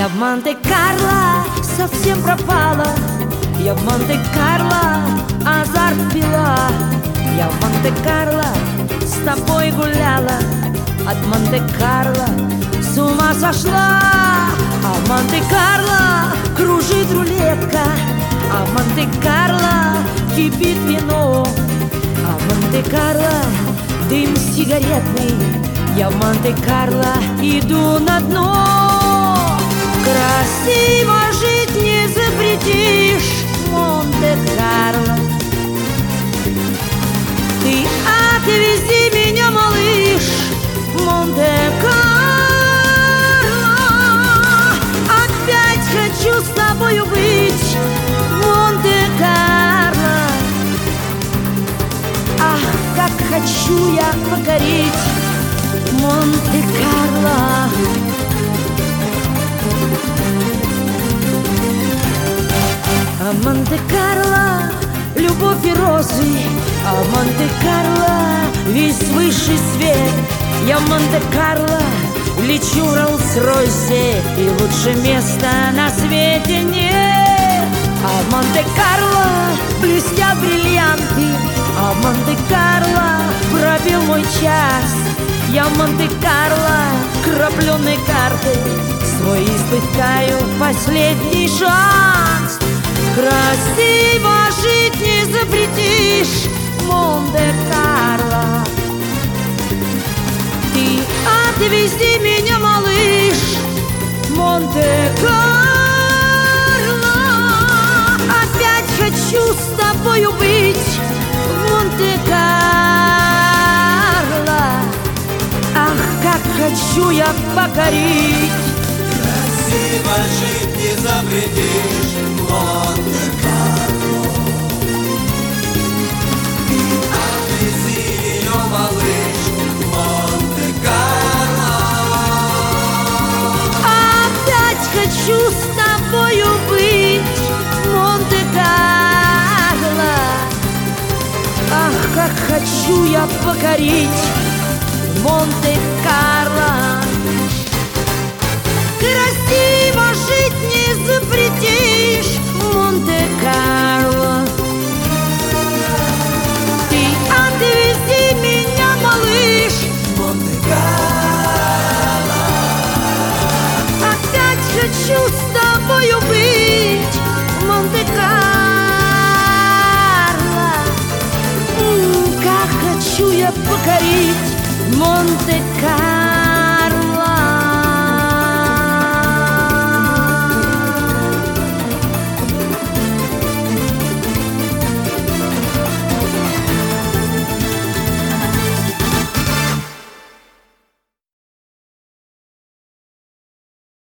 Я в Монте-Карло совсем пропала, я в Монте-Карло азарт пила. Я в Монте-Карло с тобой гуляла, от Монте-Карло с ума сошла. А в Монте-Карло кружит рулетка, а в Монте-Карло кипит вино, а в Монте-Карло дым сигаретный. Я в Монте-Карло иду на дно. Красиво жить не запретишь, Монте-Карло. Ты отвези меня, малыш, Монте-Карло. Опять хочу с тобою быть, Монте-Карло. Ах, как хочу я покорить Монте-Карло. А Монте-Карло любовь и розы, а в Монте-Карло весь высший свет. Я в Монте-Карло лечу в Роллс-Ройсе, и лучше места на свете нет. А в Монте-Карло блестят бриллианты, а в Монте-Карло пробил мой час. Я в Монте-Карло крапленой картой свой испытаю последний шанс. Красиво жить не запретишь, Монте-Карло. Ты отвези меня, малыш, Монте-Карло. Опять хочу с тобою быть, Монте-Карло. Ах, как хочу я покорить. Красиво жить не запретишь, Монте-Карло. Ты отвези ее, малыш, Монте-Карло. Опять хочу с тобою быть, Монте-Карло. Ах, как хочу я покорить Монте-Карло. Красиво жить не запретишь, Монте-Карло. Ты отвези меня, малыш, Монте-Карло. опять хочу с тобою быть, Монте-Карло. Как хочу я покорить Монте-Карло.